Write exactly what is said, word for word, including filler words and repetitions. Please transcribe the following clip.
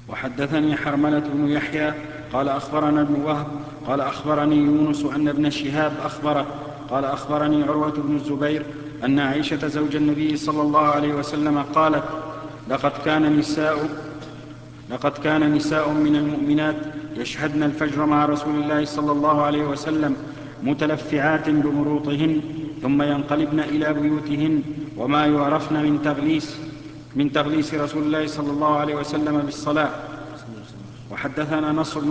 وحدثني حرملة بن يحيى قال أخبرنا ابن وهب قال أخبرني يونس أن ابن شهاب أخبره قال أخبرني عروة بن الزبير أن عائشة زوج النبي صلى الله عليه وسلم قالت: لقد كان نساء لقد كان نساء من المؤمنات يشهدن الفجر مع رسول الله صلى الله عليه وسلم متلفعات بمروطهن ثم ينقلبن إلى بيوتهن وما يعرفن من تغليس من تغليس رسول الله صلى الله عليه وسلم بالصلاة. وحدثنا نصر